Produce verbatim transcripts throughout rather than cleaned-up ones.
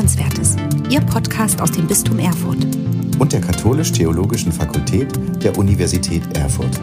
Hörenswertes, Ihr Podcast aus dem Bistum Erfurt und der Katholisch-Theologischen Fakultät der Universität Erfurt.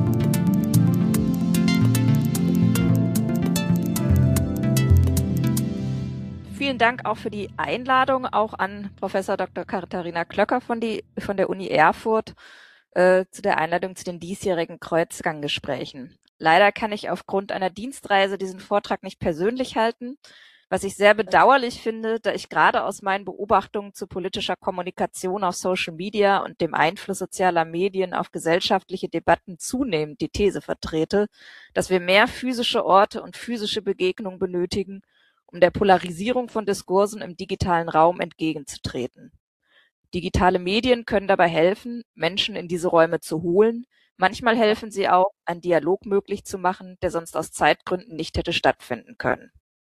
Vielen Dank auch für die Einladung, auch an Professor Doktor Katharina Klöcker von, die, von der Uni Erfurt äh, zu der Einladung zu den diesjährigen Kreuzganggesprächen. Leider kann ich aufgrund einer Dienstreise diesen Vortrag nicht persönlich halten, was ich sehr bedauerlich finde, da ich gerade aus meinen Beobachtungen zu politischer Kommunikation auf Social Media und dem Einfluss sozialer Medien auf gesellschaftliche Debatten zunehmend die These vertrete, dass wir mehr physische Orte und physische Begegnungen benötigen, um der Polarisierung von Diskursen im digitalen Raum entgegenzutreten. Digitale Medien können dabei helfen, Menschen in diese Räume zu holen. Manchmal helfen sie auch, einen Dialog möglich zu machen, der sonst aus Zeitgründen nicht hätte stattfinden können.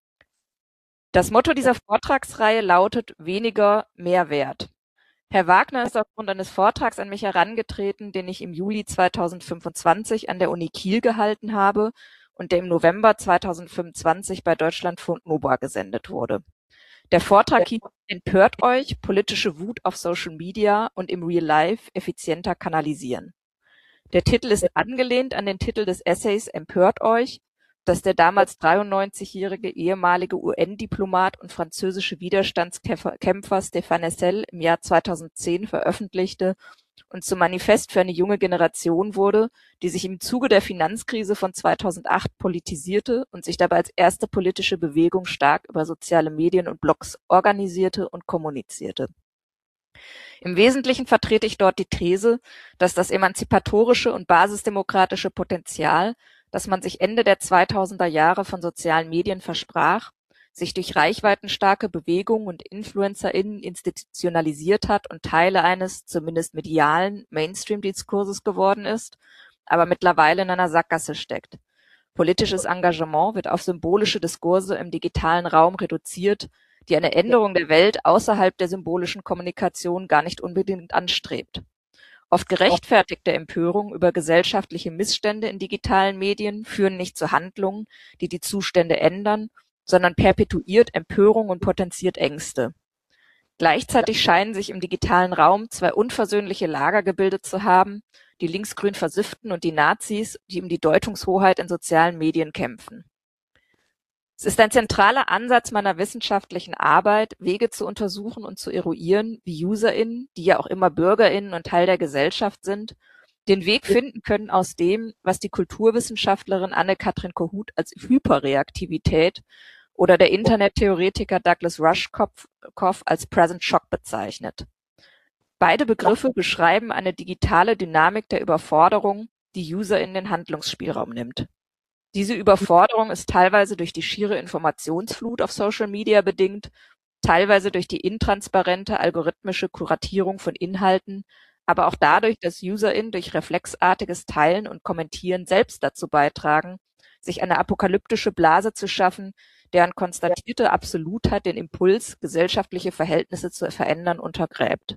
Das Motto dieser Vortragsreihe lautet weniger, mehr Wert. Herr Wagner ist aufgrund eines Vortrags an mich herangetreten, den ich im Juli zweitausendfünfundzwanzig an der Uni Kiel gehalten habe und der im November zweitausendfünfundzwanzig bei Deutschlandfunk Nova gesendet wurde. Der Vortrag hieß Empört euch, politische Wut auf Social Media und im Real Life effizienter kanalisieren. Der Titel ist angelehnt an den Titel des Essays Empört euch, das der damals dreiundneunzigjährige ehemalige U N-Diplomat und französische Widerstandskämpfer Stéphane Hessel im Jahr zweitausendzehn veröffentlichte und zum Manifest für eine junge Generation wurde, die sich im Zuge der Finanzkrise von zweitausendacht politisierte und sich dabei als erste politische Bewegung stark über soziale Medien und Blogs organisierte und kommunizierte. Im Wesentlichen vertrete ich dort die These, dass das emanzipatorische und basisdemokratische Potenzial, das man sich Ende der zweitausender Jahre von sozialen Medien versprach, sich durch reichweitenstarke Bewegungen und InfluencerInnen institutionalisiert hat und Teile eines, zumindest medialen, Mainstream-Diskurses geworden ist, aber mittlerweile in einer Sackgasse steckt. Politisches Engagement wird auf symbolische Diskurse im digitalen Raum reduziert, die eine Änderung der Welt außerhalb der symbolischen Kommunikation gar nicht unbedingt anstrebt. Oft gerechtfertigte Empörung über gesellschaftliche Missstände in digitalen Medien führen nicht zu Handlungen, die die Zustände ändern, sondern perpetuiert Empörung und potenziert Ängste. Gleichzeitig scheinen sich im digitalen Raum zwei unversöhnliche Lager gebildet zu haben, die linksgrün Versifften und die Nazis, die um die Deutungshoheit in sozialen Medien kämpfen. Es ist ein zentraler Ansatz meiner wissenschaftlichen Arbeit, Wege zu untersuchen und zu eruieren, wie UserInnen, die ja auch immer BürgerInnen und Teil der Gesellschaft sind, den Weg finden können aus dem, was die Kulturwissenschaftlerin Anne-Kathrin Kohut als Hyperreaktivität oder der Internettheoretiker Douglas Rushkoff als Present Shock bezeichnet. Beide Begriffe beschreiben eine digitale Dynamik der Überforderung, die UserInnen den Handlungsspielraum nimmt. Diese Überforderung ist teilweise durch die schiere Informationsflut auf Social Media bedingt, teilweise durch die intransparente algorithmische Kuratierung von Inhalten, aber auch dadurch, dass UserInnen durch reflexartiges Teilen und Kommentieren selbst dazu beitragen, sich eine apokalyptische Blase zu schaffen, deren konstatierte Absolutheit den Impuls, gesellschaftliche Verhältnisse zu verändern, untergräbt.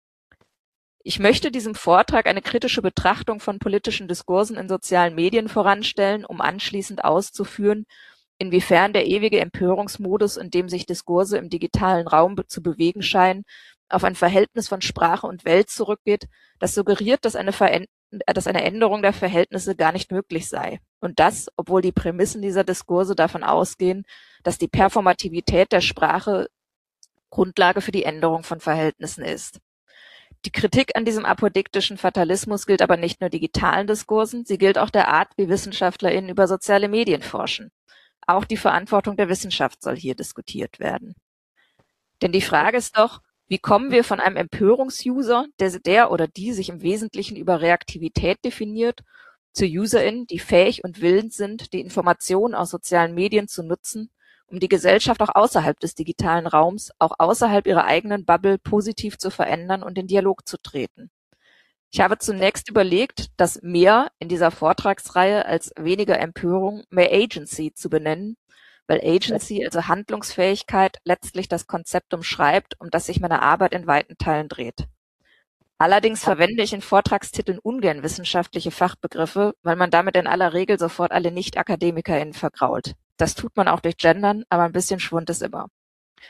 Ich möchte diesem Vortrag eine kritische Betrachtung von politischen Diskursen in sozialen Medien voranstellen, um anschließend auszuführen, inwiefern der ewige Empörungsmodus, in dem sich Diskurse im digitalen Raum zu bewegen scheinen, auf ein Verhältnis von Sprache und Welt zurückgeht, das suggeriert, dass eine, Veränd- dass eine Änderung der Verhältnisse gar nicht möglich sei. Und das, obwohl die Prämissen dieser Diskurse davon ausgehen, dass die Performativität der Sprache Grundlage für die Änderung von Verhältnissen ist. Die Kritik an diesem apodiktischen Fatalismus gilt aber nicht nur digitalen Diskursen, sie gilt auch der Art, wie WissenschaftlerInnen über soziale Medien forschen. Auch die Verantwortung der Wissenschaft soll hier diskutiert werden. Denn die Frage ist doch, wie kommen wir von einem Empörungsuser, der, der oder die sich im Wesentlichen über Reaktivität definiert, zu UserInnen, die fähig und willens sind, die Informationen aus sozialen Medien zu nutzen, um die Gesellschaft auch außerhalb des digitalen Raums, auch außerhalb ihrer eigenen Bubble positiv zu verändern und in Dialog zu treten. Ich habe zunächst überlegt, das mehr in dieser Vortragsreihe als weniger Empörung, mehr Agency zu benennen, weil Agency, also Handlungsfähigkeit, letztlich das Konzept umschreibt, um das sich meine Arbeit in weiten Teilen dreht. Allerdings verwende ich in Vortragstiteln ungern wissenschaftliche Fachbegriffe, weil man damit in aller Regel sofort alle Nicht-AkademikerInnen vergrault. Das tut man auch durch Gendern, aber ein bisschen Schwund ist immer.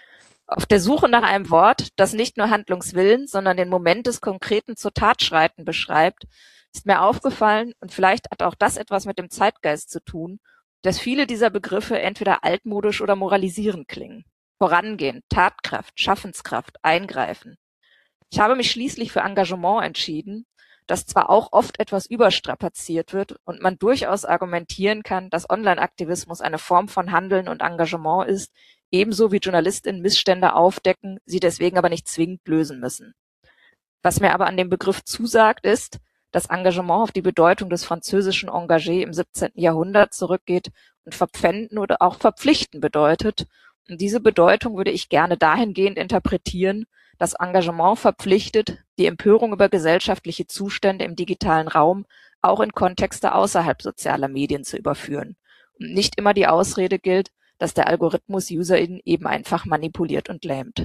Auf der Suche nach einem Wort, das nicht nur Handlungswillen, sondern den Moment des konkreten zur Tat schreiten beschreibt, ist mir aufgefallen, und vielleicht hat auch das etwas mit dem Zeitgeist zu tun, dass viele dieser Begriffe entweder altmodisch oder moralisierend klingen. Vorangehen, Tatkraft, Schaffenskraft, eingreifen. Ich habe mich schließlich für Engagement entschieden, das zwar auch oft etwas überstrapaziert wird und man durchaus argumentieren kann, dass Online-Aktivismus eine Form von Handeln und Engagement ist, ebenso wie JournalistInnen Missstände aufdecken, sie deswegen aber nicht zwingend lösen müssen. Was mir aber an dem Begriff zusagt, ist, dass Engagement auf die Bedeutung des französischen Engagé im siebzehnten Jahrhundert zurückgeht und verpfänden oder auch verpflichten bedeutet. Und diese Bedeutung würde ich gerne dahingehend interpretieren, dass Engagement verpflichtet, die Empörung über gesellschaftliche Zustände im digitalen Raum auch in Kontexte außerhalb sozialer Medien zu überführen. Und nicht immer die Ausrede gilt, dass der Algorithmus UserInnen eben einfach manipuliert und lähmt.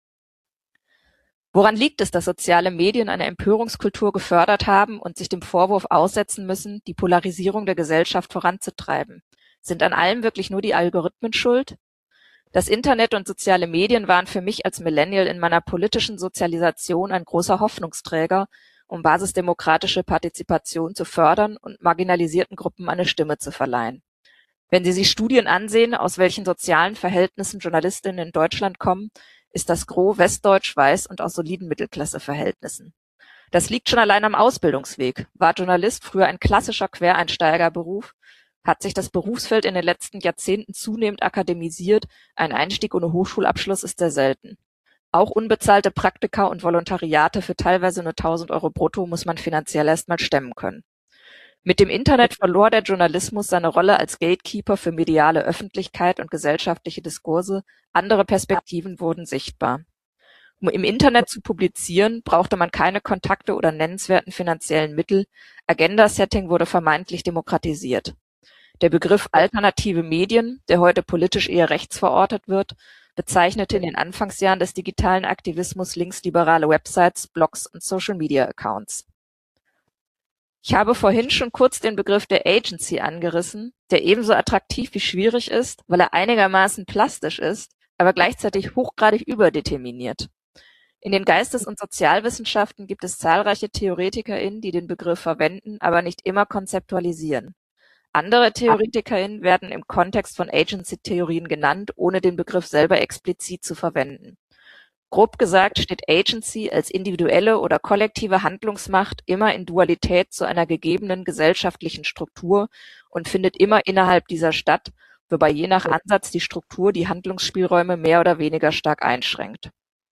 Woran liegt es, dass soziale Medien eine Empörungskultur gefördert haben und sich dem Vorwurf aussetzen müssen, die Polarisierung der Gesellschaft voranzutreiben? Sind an allem wirklich nur die Algorithmen schuld? Das Internet und soziale Medien waren für mich als Millennial in meiner politischen Sozialisation ein großer Hoffnungsträger, um basisdemokratische Partizipation zu fördern und marginalisierten Gruppen eine Stimme zu verleihen. Wenn Sie sich Studien ansehen, aus welchen sozialen Verhältnissen JournalistInnen in Deutschland kommen, ist das Gros westdeutsch, weiß und aus soliden Mittelklasseverhältnissen. Das liegt schon allein am Ausbildungsweg. War Journalist früher ein klassischer Quereinsteigerberuf, hat sich das Berufsfeld in den letzten Jahrzehnten zunehmend akademisiert, ein Einstieg ohne Hochschulabschluss ist sehr selten. Auch unbezahlte Praktika und Volontariate für teilweise nur tausend Euro brutto muss man finanziell erstmal stemmen können. Mit dem Internet verlor der Journalismus seine Rolle als Gatekeeper für mediale Öffentlichkeit und gesellschaftliche Diskurse, andere Perspektiven wurden sichtbar. Um im Internet zu publizieren, brauchte man keine Kontakte oder nennenswerten finanziellen Mittel, Agenda-Setting wurde vermeintlich demokratisiert. Der Begriff alternative Medien, der heute politisch eher rechts verortet wird, bezeichnete in den Anfangsjahren des digitalen Aktivismus linksliberale Websites, Blogs und Social-Media-Accounts. Ich habe vorhin schon kurz den Begriff der Agency angerissen, der ebenso attraktiv wie schwierig ist, weil er einigermaßen plastisch ist, aber gleichzeitig hochgradig überdeterminiert. In den Geistes- und Sozialwissenschaften gibt es zahlreiche TheoretikerInnen, die den Begriff verwenden, aber nicht immer konzeptualisieren. Andere TheoretikerInnen werden im Kontext von Agency-Theorien genannt, ohne den Begriff selber explizit zu verwenden. Grob gesagt steht Agency als individuelle oder kollektive Handlungsmacht immer in Dualität zu einer gegebenen gesellschaftlichen Struktur und findet immer innerhalb dieser statt, wobei je nach Ansatz die Struktur die Handlungsspielräume mehr oder weniger stark einschränkt.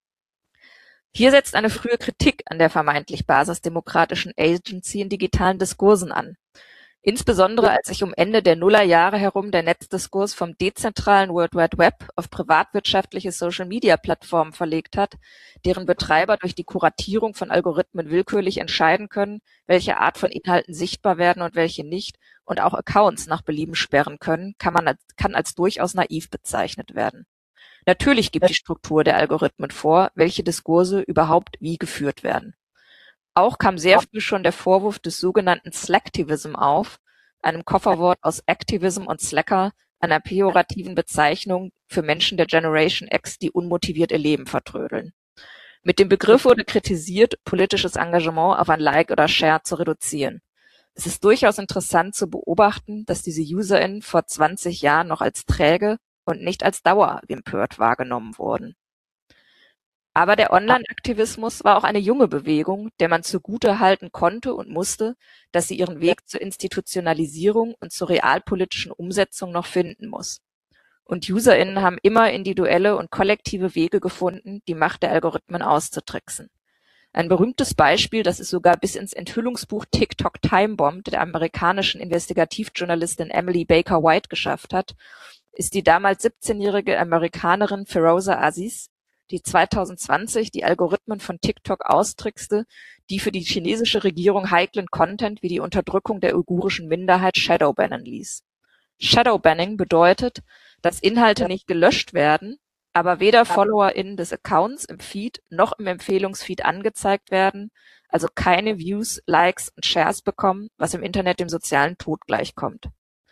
Hier setzt eine frühe Kritik an der vermeintlich basisdemokratischen Agency in digitalen Diskursen an. Insbesondere als sich um Ende der Nullerjahre herum der Netzdiskurs vom dezentralen World Wide Web auf privatwirtschaftliche Social-Media-Plattformen verlegt hat, deren Betreiber durch die Kuratierung von Algorithmen willkürlich entscheiden können, welche Art von Inhalten sichtbar werden und welche nicht, und auch Accounts nach Belieben sperren können, kann man als, kann als durchaus naiv bezeichnet werden. Natürlich gibt die Struktur der Algorithmen vor, welche Diskurse überhaupt wie geführt werden. Auch kam sehr früh schon der Vorwurf des sogenannten Slacktivism auf, einem Kofferwort aus Activism und Slacker, einer pejorativen Bezeichnung für Menschen der Generation X, die unmotiviert ihr Leben vertrödeln. Mit dem Begriff wurde kritisiert, politisches Engagement auf ein Like oder Share zu reduzieren. Es ist durchaus interessant zu beobachten, dass diese UserInnen vor zwanzig Jahren noch als träge und nicht als dauerempört wahrgenommen wurden. Aber der Online-Aktivismus war auch eine junge Bewegung, der man zugute halten konnte und musste, dass sie ihren Weg zur Institutionalisierung und zur realpolitischen Umsetzung noch finden muss. Und UserInnen haben immer individuelle und kollektive Wege gefunden, die Macht der Algorithmen auszutricksen. Ein berühmtes Beispiel, das es sogar bis ins Enthüllungsbuch TikTok Time Bomb der amerikanischen Investigativjournalistin Emily Baker White geschafft hat, ist die damals siebzehnjährige Amerikanerin Feroza Aziz, die zweitausendzwanzig die Algorithmen von TikTok austrickste, die für die chinesische Regierung heiklen Content wie die Unterdrückung der uigurischen Minderheit shadowbannen ließ. Shadowbanning bedeutet, dass Inhalte nicht gelöscht werden, aber weder FollowerInnen des Accounts im Feed noch im Empfehlungsfeed angezeigt werden, also keine Views, Likes und Shares bekommen, was im Internet dem sozialen Tod gleichkommt.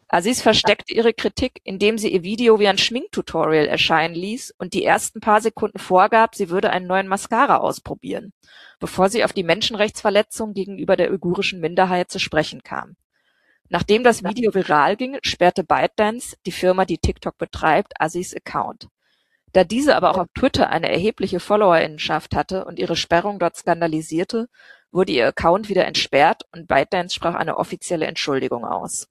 Aziz versteckte ihre Kritik, indem sie ihr Video wie ein Schminktutorial erscheinen ließ und die ersten paar Sekunden vorgab, sie würde einen neuen Mascara ausprobieren, bevor sie auf die Menschenrechtsverletzungen gegenüber der uigurischen Minderheit zu sprechen kam. Nachdem das Video viral ging, sperrte ByteDance, die Firma, die TikTok betreibt, Aziz Account. Da diese aber auch auf Twitter eine erhebliche Followerinnenschaft hatte und ihre Sperrung dort skandalisierte, wurde ihr Account wieder entsperrt und ByteDance sprach eine offizielle Entschuldigung aus.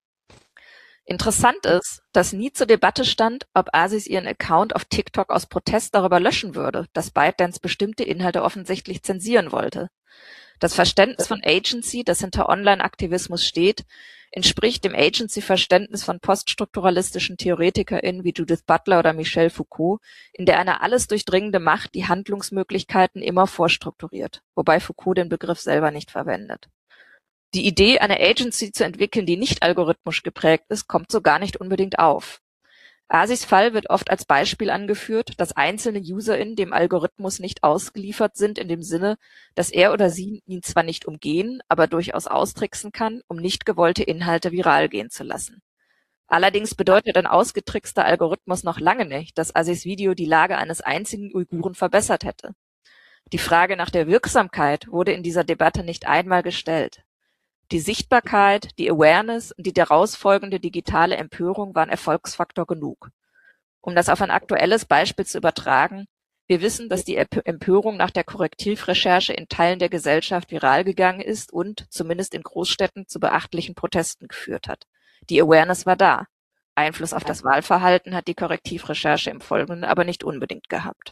Interessant ist, dass nie zur Debatte stand, ob Aziz ihren Account auf TikTok aus Protest darüber löschen würde, dass ByteDance bestimmte Inhalte offensichtlich zensieren wollte. Das Verständnis von Agency, das hinter Online-Aktivismus steht, entspricht dem Agency-Verständnis von poststrukturalistischen TheoretikerInnen wie Judith Butler oder Michel Foucault, in der eine alles durchdringende Macht die Handlungsmöglichkeiten immer vorstrukturiert, wobei Foucault den Begriff selber nicht verwendet. Die Idee, eine Agency zu entwickeln, die nicht algorithmisch geprägt ist, kommt so gar nicht unbedingt auf. Azis Fall wird oft als Beispiel angeführt, dass einzelne UserInnen dem Algorithmus nicht ausgeliefert sind in dem Sinne, dass er oder sie ihn zwar nicht umgehen, aber durchaus austricksen kann, um nicht gewollte Inhalte viral gehen zu lassen. Allerdings bedeutet ein ausgetrickster Algorithmus noch lange nicht, dass Azis Video die Lage eines einzigen Uiguren verbessert hätte. Die Frage nach der Wirksamkeit wurde in dieser Debatte nicht einmal gestellt. Die Sichtbarkeit, die Awareness und die daraus folgende digitale Empörung waren Erfolgsfaktor genug. Um das auf ein aktuelles Beispiel zu übertragen, wir wissen, dass die Empörung nach der Korrektivrecherche in Teilen der Gesellschaft viral gegangen ist und, zumindest in Großstädten, zu beachtlichen Protesten geführt hat. Die Awareness war da. Einfluss auf das Wahlverhalten hat die Korrektivrecherche im Folgenden aber nicht unbedingt gehabt.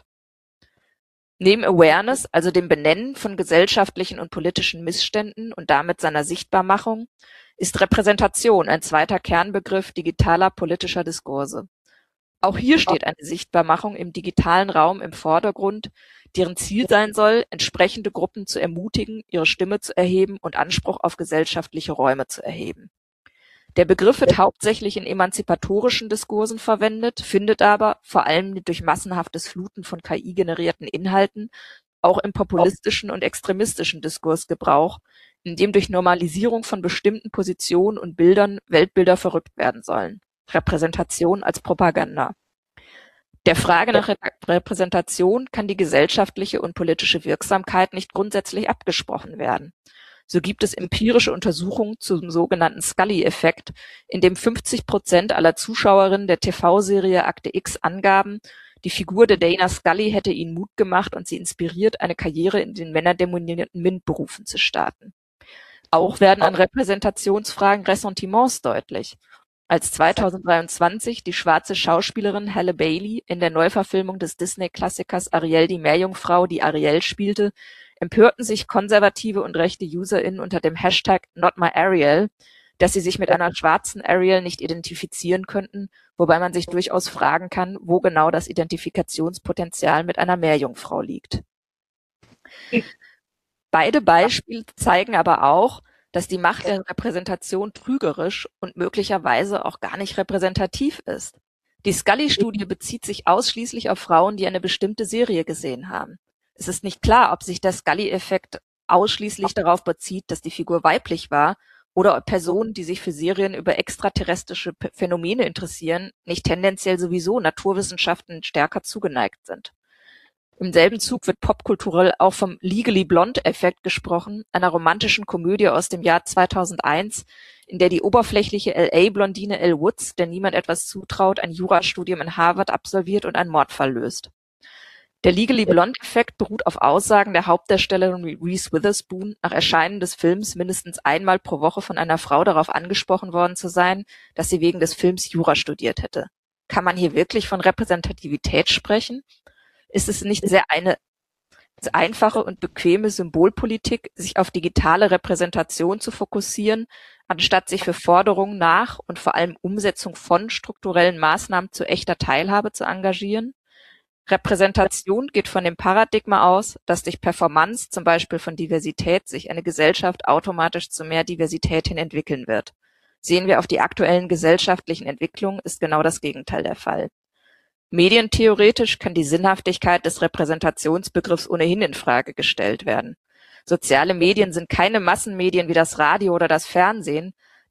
Neben Awareness, also dem Benennen von gesellschaftlichen und politischen Missständen und damit seiner Sichtbarmachung, ist Repräsentation ein zweiter Kernbegriff digitaler politischer Diskurse. Auch hier steht eine Sichtbarmachung im digitalen Raum im Vordergrund, deren Ziel sein soll, entsprechende Gruppen zu ermutigen, ihre Stimme zu erheben und Anspruch auf gesellschaftliche Räume zu erheben. Der Begriff wird hauptsächlich in emanzipatorischen Diskursen verwendet, findet aber, vor allem durch massenhaftes Fluten von K I-generierten Inhalten, auch im populistischen und extremistischen Diskurs Gebrauch, in dem durch Normalisierung von bestimmten Positionen und Bildern Weltbilder verrückt werden sollen. Repräsentation als Propaganda. Der Frage nach Repräsentation kann die gesellschaftliche und politische Wirksamkeit nicht grundsätzlich abgesprochen werden. So gibt es empirische Untersuchungen zum sogenannten Scully-Effekt, in dem fünfzig Prozent aller Zuschauerinnen der T V-Serie Akte X angaben, die Figur der Dana Scully hätte ihnen Mut gemacht und sie inspiriert, eine Karriere in den männerdominierten MINT-Berufen zu starten. Auch werden an Repräsentationsfragen Ressentiments deutlich. Als zweitausenddreiundzwanzig die schwarze Schauspielerin Halle Bailey in der Neuverfilmung des Disney-Klassikers Ariel die Meerjungfrau, die Ariel spielte, empörten sich konservative und rechte UserInnen unter dem Hashtag NotMyAriel, dass sie sich mit einer schwarzen Ariel nicht identifizieren könnten, wobei man sich durchaus fragen kann, wo genau das Identifikationspotenzial mit einer Meerjungfrau liegt. Beide Beispiele zeigen aber auch, dass die Macht der Repräsentation trügerisch und möglicherweise auch gar nicht repräsentativ ist. Die Scully-Studie bezieht sich ausschließlich auf Frauen, die eine bestimmte Serie gesehen haben. Es ist nicht klar, ob sich der Scully-Effekt ausschließlich darauf bezieht, dass die Figur weiblich war, oder ob Personen, die sich für Serien über extraterrestrische Phänomene interessieren, nicht tendenziell sowieso Naturwissenschaften stärker zugeneigt sind. Im selben Zug wird popkulturell auch vom Legally Blonde-Effekt gesprochen, einer romantischen Komödie aus dem Jahr zweitausendeins, in der die oberflächliche L A-Blondine Elle Woods, der niemand etwas zutraut, ein Jurastudium in Harvard absolviert und einen Mordfall löst. Der Legally Blonde-Effekt beruht auf Aussagen der Hauptdarstellerin Reese Witherspoon, nach Erscheinen des Films mindestens einmal pro Woche von einer Frau darauf angesprochen worden zu sein, dass sie wegen des Films Jura studiert hätte. Kann man hier wirklich von Repräsentativität sprechen? Ist es nicht sehr eine einfache und bequeme Symbolpolitik, sich auf digitale Repräsentation zu fokussieren, anstatt sich für Forderungen nach und vor allem Umsetzung von strukturellen Maßnahmen zu echter Teilhabe zu engagieren? Repräsentation geht von dem Paradigma aus, dass durch Performance, zum Beispiel von Diversität, sich eine Gesellschaft automatisch zu mehr Diversität hin entwickeln wird. Sehen wir auf die aktuellen gesellschaftlichen Entwicklungen, ist genau das Gegenteil der Fall. Medientheoretisch kann die Sinnhaftigkeit des Repräsentationsbegriffs ohnehin in Frage gestellt werden. Soziale Medien sind keine Massenmedien wie das Radio oder das Fernsehen,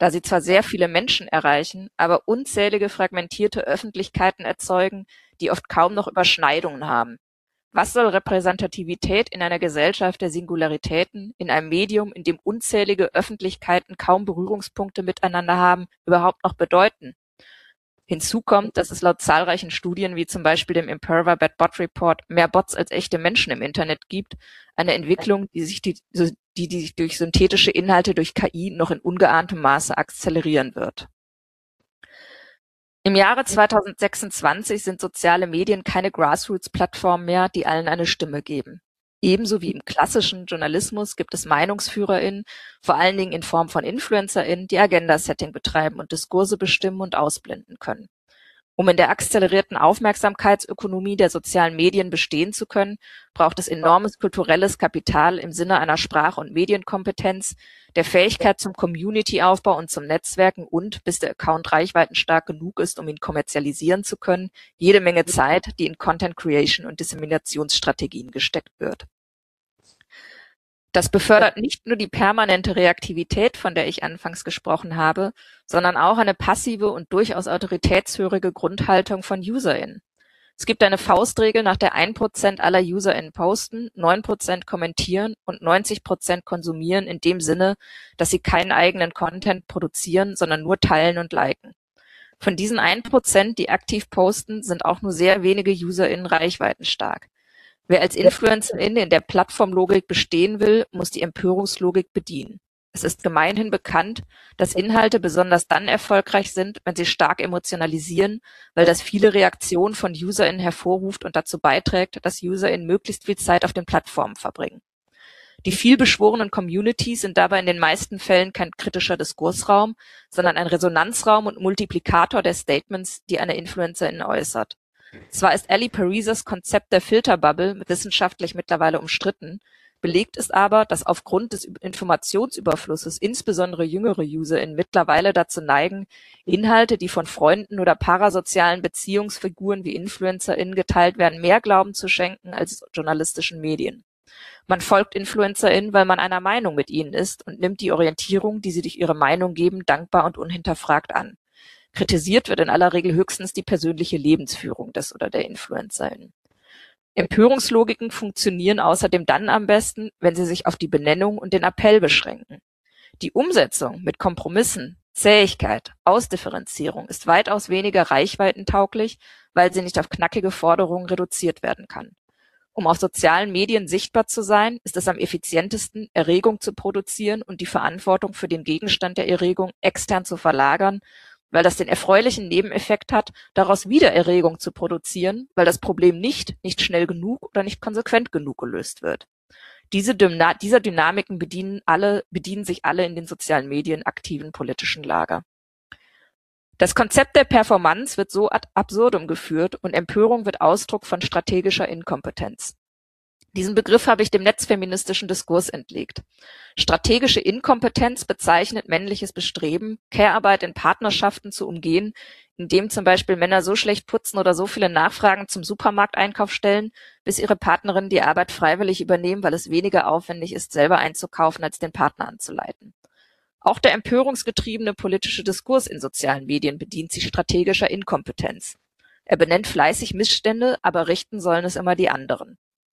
da sie zwar sehr viele Menschen erreichen, aber unzählige fragmentierte Öffentlichkeiten erzeugen, die oft kaum noch Überschneidungen haben. Was soll Repräsentativität in einer Gesellschaft der Singularitäten, in einem Medium, in dem unzählige Öffentlichkeiten kaum Berührungspunkte miteinander haben, überhaupt noch bedeuten? Hinzu kommt, dass es laut zahlreichen Studien wie zum Beispiel dem Imperva Bad Bot Report mehr Bots als echte Menschen im Internet gibt, eine Entwicklung, die sich, die, die, die sich durch synthetische Inhalte durch K I noch in ungeahntem Maße akzelerieren wird. Im Jahre zweitausendsechsundzwanzig sind soziale Medien keine Grassroots-Plattformen mehr, die allen eine Stimme geben. Ebenso wie im klassischen Journalismus gibt es MeinungsführerInnen, vor allen Dingen in Form von InfluencerInnen, die Agenda-Setting betreiben und Diskurse bestimmen und ausblenden können. Um in der akzelerierten Aufmerksamkeitsökonomie der sozialen Medien bestehen zu können, braucht es enormes kulturelles Kapital im Sinne einer Sprach- und Medienkompetenz, der Fähigkeit zum Community-Aufbau und zum Netzwerken und, bis der Account reichweitenstark genug ist, um ihn kommerzialisieren zu können, jede Menge Zeit, die in Content Creation und Disseminationsstrategien gesteckt wird. Das befördert nicht nur die permanente Reaktivität, von der ich anfangs gesprochen habe, sondern auch eine passive und durchaus autoritätshörige Grundhaltung von UserInnen. Es gibt eine Faustregel, nach der ein Prozent aller UserInnen posten, neun Prozent kommentieren und neunzig Prozent konsumieren in dem Sinne, dass sie keinen eigenen Content produzieren, sondern nur teilen und liken. Von diesen ein Prozent, die aktiv posten, sind auch nur sehr wenige UserInnen reichweitenstark. Wer als Influencerin in der Plattformlogik bestehen will, muss die Empörungslogik bedienen. Es ist gemeinhin bekannt, dass Inhalte besonders dann erfolgreich sind, wenn sie stark emotionalisieren, weil das viele Reaktionen von UserInnen hervorruft und dazu beiträgt, dass UserInnen möglichst viel Zeit auf den Plattformen verbringen. Die vielbeschworenen Communities sind dabei in den meisten Fällen kein kritischer Diskursraum, sondern ein Resonanzraum und Multiplikator der Statements, die eine Influencerin äußert. Zwar ist Ali Parisas Konzept der Filterbubble wissenschaftlich mittlerweile umstritten, belegt ist aber, dass aufgrund des Informationsüberflusses insbesondere jüngere UserInnen mittlerweile dazu neigen, Inhalte, die von Freunden oder parasozialen Beziehungsfiguren wie InfluencerInnen geteilt werden, mehr Glauben zu schenken als journalistischen Medien. Man folgt InfluencerInnen, weil man einer Meinung mit ihnen ist und nimmt die Orientierung, die sie durch ihre Meinung geben, dankbar und unhinterfragt an. Kritisiert wird in aller Regel höchstens die persönliche Lebensführung des oder der Influencerin. Empörungslogiken funktionieren außerdem dann am besten, wenn sie sich auf die Benennung und den Appell beschränken. Die Umsetzung mit Kompromissen, Zähigkeit, Ausdifferenzierung ist weitaus weniger reichweitentauglich, weil sie nicht auf knackige Forderungen reduziert werden kann. Um auf sozialen Medien sichtbar zu sein, ist es am effizientesten, Erregung zu produzieren und die Verantwortung für den Gegenstand der Erregung extern zu verlagern, weil das den erfreulichen Nebeneffekt hat, daraus wieder Erregung zu produzieren, weil das Problem nicht, nicht schnell genug oder nicht konsequent genug gelöst wird. Diese Dyna- dieser Dynamiken bedienen alle, bedienen sich alle in den sozialen Medien aktiven politischen Lager. Das Konzept der Performance wird so ad absurdum geführt und Empörung wird Ausdruck von strategischer Inkompetenz. Diesen Begriff habe ich dem netzfeministischen Diskurs entlegt. Strategische Inkompetenz bezeichnet männliches Bestreben, Care-Arbeit in Partnerschaften zu umgehen, indem zum Beispiel Männer so schlecht putzen oder so viele Nachfragen zum Supermarkteinkauf stellen, bis ihre Partnerinnen die Arbeit freiwillig übernehmen, weil es weniger aufwendig ist, selber einzukaufen, als den Partner anzuleiten. Auch der empörungsgetriebene politische Diskurs in sozialen Medien bedient sich strategischer Inkompetenz. Er benennt fleißig Missstände, aber richten sollen es immer die anderen.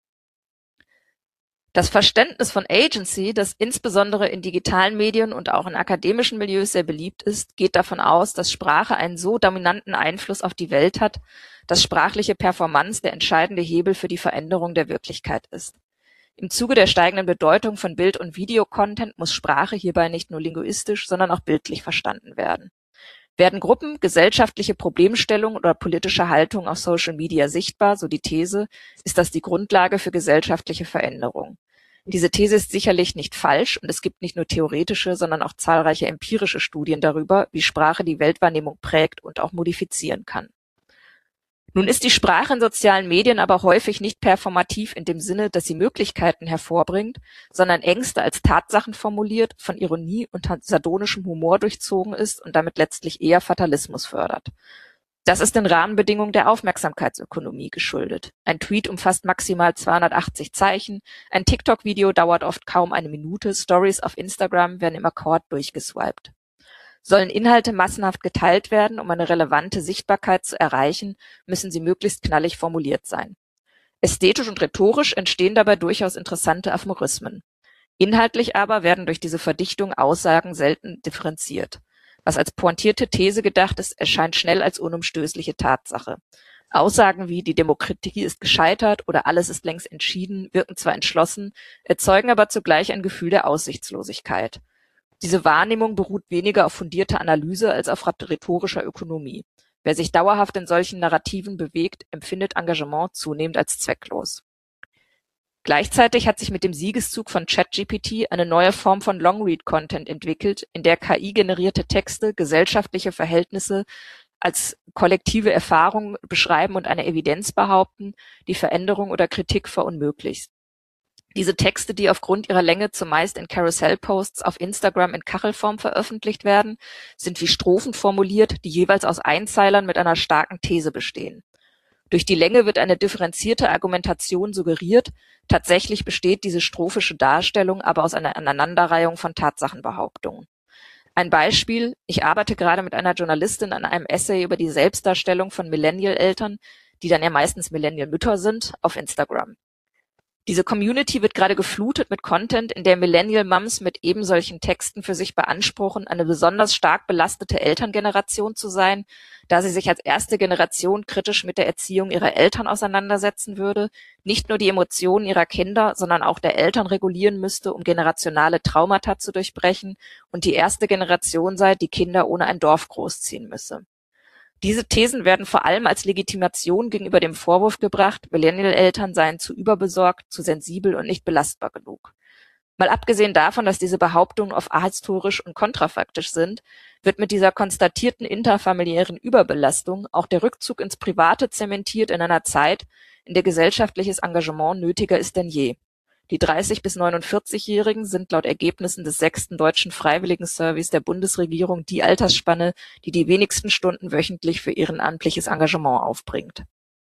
Das Verständnis von Agency, das insbesondere in digitalen Medien und auch in akademischen Milieus sehr beliebt ist, geht davon aus, dass Sprache einen so dominanten Einfluss auf die Welt hat, dass sprachliche Performance der entscheidende Hebel für die Veränderung der Wirklichkeit ist. Im Zuge der steigenden Bedeutung von Bild- und Videocontent muss Sprache hierbei nicht nur linguistisch, sondern auch bildlich verstanden werden. Werden Gruppen, gesellschaftliche Problemstellungen oder politische Haltungen auf Social Media sichtbar, so die These, ist das die Grundlage für gesellschaftliche Veränderung. Diese These ist sicherlich nicht falsch und es gibt nicht nur theoretische, sondern auch zahlreiche empirische Studien darüber, wie Sprache die Weltwahrnehmung prägt und auch modifizieren kann. Nun ist die Sprache in sozialen Medien aber häufig nicht performativ in dem Sinne, dass sie Möglichkeiten hervorbringt, sondern Ängste als Tatsachen formuliert, von Ironie und sardonischem Humor durchzogen ist und damit letztlich eher Fatalismus fördert. Das ist den Rahmenbedingungen der Aufmerksamkeitsökonomie geschuldet. Ein Tweet umfasst maximal zweihundertachtzig Zeichen, ein TikTok-Video dauert oft kaum eine Minute, Stories auf Instagram werden im Akkord durchgeswiped. Sollen Inhalte massenhaft geteilt werden, um eine relevante Sichtbarkeit zu erreichen, müssen sie möglichst knallig formuliert sein. Ästhetisch und rhetorisch entstehen dabei durchaus interessante Aphorismen. Inhaltlich aber werden durch diese Verdichtung Aussagen selten differenziert. Was als pointierte These gedacht ist, erscheint schnell als unumstößliche Tatsache. Aussagen wie die Demokratie ist gescheitert oder alles ist längst entschieden wirken zwar entschlossen, erzeugen aber zugleich ein Gefühl der Aussichtslosigkeit. Diese Wahrnehmung beruht weniger auf fundierter Analyse als auf rhetorischer Ökonomie. Wer sich dauerhaft in solchen Narrativen bewegt, empfindet Engagement zunehmend als zwecklos. Gleichzeitig hat sich mit dem Siegeszug von ChatGPT eine neue Form von Long-Read-Content entwickelt, in der K I-generierte Texte gesellschaftliche Verhältnisse als kollektive Erfahrung beschreiben und eine Evidenz behaupten, die Veränderung oder Kritik verunmöglicht. Diese Texte, die aufgrund ihrer Länge zumeist in Carousel-Posts auf Instagram in Kachelform veröffentlicht werden, sind wie Strophen formuliert, die jeweils aus Einzeilern mit einer starken These bestehen. Durch die Länge wird eine differenzierte Argumentation suggeriert, tatsächlich besteht diese strophische Darstellung aber aus einer Aneinanderreihung von Tatsachenbehauptungen. Ein Beispiel: Ich arbeite gerade mit einer Journalistin an einem Essay über die Selbstdarstellung von Millennial-Eltern, die dann ja meistens Millennial-Mütter sind, auf Instagram. Diese Community wird gerade geflutet mit Content, in der Millennial-Mums mit ebensolchen Texten für sich beanspruchen, eine besonders stark belastete Elterngeneration zu sein, da sie sich als erste Generation kritisch mit der Erziehung ihrer Eltern auseinandersetzen würde, nicht nur die Emotionen ihrer Kinder, sondern auch der Eltern regulieren müsste, um generationale Traumata zu durchbrechen, und die erste Generation sei, die Kinder ohne ein Dorf großziehen müsse. Diese Thesen werden vor allem als Legitimation gegenüber dem Vorwurf gebracht, Millennial-Eltern seien zu überbesorgt, zu sensibel und nicht belastbar genug. Mal abgesehen davon, dass diese Behauptungen oft ahistorisch und kontrafaktisch sind, wird mit dieser konstatierten interfamiliären Überbelastung auch der Rückzug ins Private zementiert in einer Zeit, in der gesellschaftliches Engagement nötiger ist denn je. Die dreißig- bis neunundvierzig-Jährigen sind laut Ergebnissen des sechsten Deutschen Freiwilligen-Surveys der Bundesregierung die Altersspanne, die die wenigsten Stunden wöchentlich für ehrenamtliches Engagement aufbringt.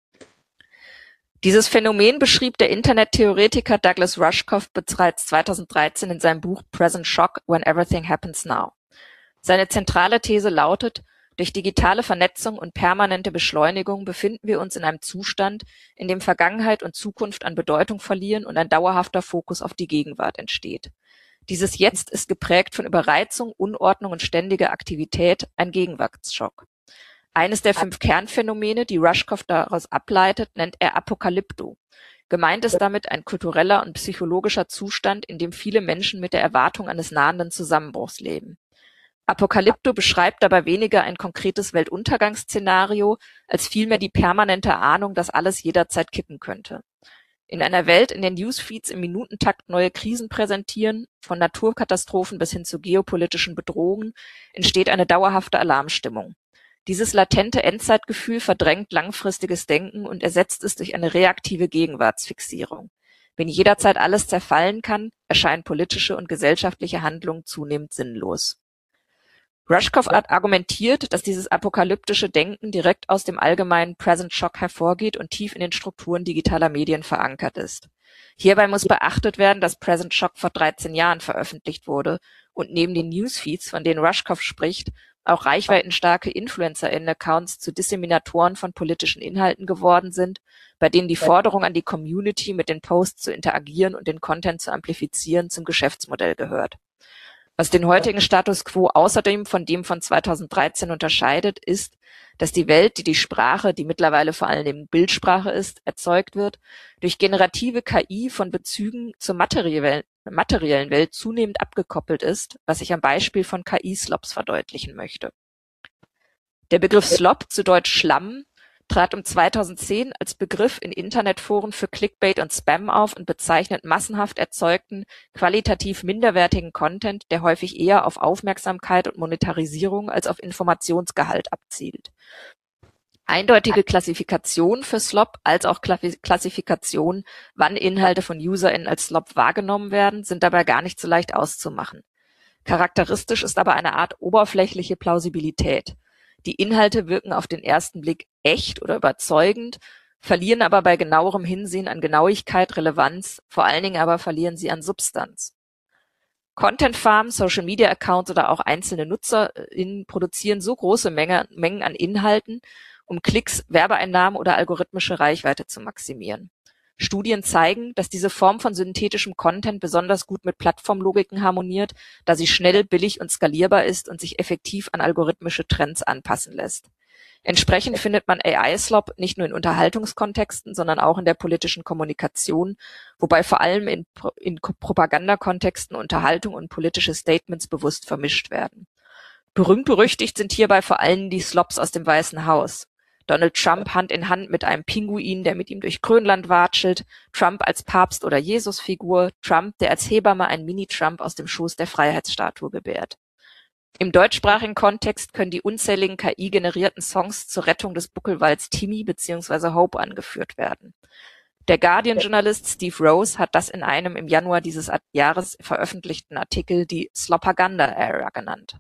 Dieses Phänomen beschrieb der Internettheoretiker Douglas Rushkoff bereits zweitausenddreizehn in seinem Buch Present Shock: When Everything Happens Now. Seine zentrale These lautet: Durch digitale Vernetzung und permanente Beschleunigung befinden wir uns in einem Zustand, in dem Vergangenheit und Zukunft an Bedeutung verlieren und ein dauerhafter Fokus auf die Gegenwart entsteht. Dieses Jetzt ist geprägt von Überreizung, Unordnung und ständiger Aktivität, ein Gegenwartsschock. Eines der fünf Kernphänomene, die Rushkoff daraus ableitet, nennt er Apokalypto. Gemeint ist damit ein kultureller und psychologischer Zustand, in dem viele Menschen mit der Erwartung eines nahenden Zusammenbruchs leben. Apokalypto beschreibt dabei weniger ein konkretes Weltuntergangsszenario, als vielmehr die permanente Ahnung, dass alles jederzeit kippen könnte. In einer Welt, in der Newsfeeds im Minutentakt neue Krisen präsentieren, von Naturkatastrophen bis hin zu geopolitischen Bedrohungen, entsteht eine dauerhafte Alarmstimmung. Dieses latente Endzeitgefühl verdrängt langfristiges Denken und ersetzt es durch eine reaktive Gegenwartsfixierung. Wenn jederzeit alles zerfallen kann, erscheinen politische und gesellschaftliche Handlungen zunehmend sinnlos. Rushkoff argumentiert, dass dieses apokalyptische Denken direkt aus dem allgemeinen Present Shock hervorgeht und tief in den Strukturen digitaler Medien verankert ist. Hierbei muss beachtet werden, dass Present Shock vor dreizehn Jahren veröffentlicht wurde und neben den Newsfeeds, von denen Rushkoff spricht, auch reichweitenstarke InfluencerInnen-Accounts zu Disseminatoren von politischen Inhalten geworden sind, bei denen die Forderung an die Community, mit den Posts zu interagieren und den Content zu amplifizieren, zum Geschäftsmodell gehört. Was den heutigen Status quo außerdem von dem von zweitausenddreizehn unterscheidet, ist, dass die Welt, die die Sprache, die mittlerweile vor allem Bildsprache ist, erzeugt wird, durch generative K I von Bezügen zur materiellen materiellen Welt zunehmend abgekoppelt ist, was ich am Beispiel von K I-Slops verdeutlichen möchte. Der Begriff Slop, zu Deutsch Schlamm, trat um zweitausendzehn als Begriff in Internetforen für Clickbait und Spam auf und bezeichnet massenhaft erzeugten, qualitativ minderwertigen Content, der häufig eher auf Aufmerksamkeit und Monetarisierung als auf Informationsgehalt abzielt. Eindeutige Klassifikation für Slop als auch Klassifikation, wann Inhalte von UserInnen als Slop wahrgenommen werden, sind dabei gar nicht so leicht auszumachen. Charakteristisch ist aber eine Art oberflächliche Plausibilität. Die Inhalte wirken auf den ersten Blick echt oder überzeugend, verlieren aber bei genauerem Hinsehen an Genauigkeit, Relevanz, vor allen Dingen aber verlieren sie an Substanz. Content Farms, Social Media Accounts oder auch einzelne NutzerInnen produzieren so große Menge, Mengen an Inhalten, um Klicks, Werbeeinnahmen oder algorithmische Reichweite zu maximieren. Studien zeigen, dass diese Form von synthetischem Content besonders gut mit Plattformlogiken harmoniert, da sie schnell, billig und skalierbar ist und sich effektiv an algorithmische Trends anpassen lässt. Entsprechend findet man A I-Slop nicht nur in Unterhaltungskontexten, sondern auch in der politischen Kommunikation, wobei vor allem in, in Propagandakontexten Unterhaltung und politische Statements bewusst vermischt werden. Berühmt-berüchtigt sind hierbei vor allem die Slops aus dem Weißen Haus. Donald Trump Hand in Hand mit einem Pinguin, der mit ihm durch Grönland watschelt, Trump als Papst- oder Jesusfigur, Trump, der als Hebamme einen Mini-Trump aus dem Schoß der Freiheitsstatue gebärt. Im deutschsprachigen Kontext können die unzähligen K I-generierten Songs zur Rettung des Buckelwalds Timmy bzw. Hope angeführt werden. Der Guardian-Journalist Steve Rose hat das in einem im Januar dieses Jahres veröffentlichten Artikel die Slopaganda-Era genannt.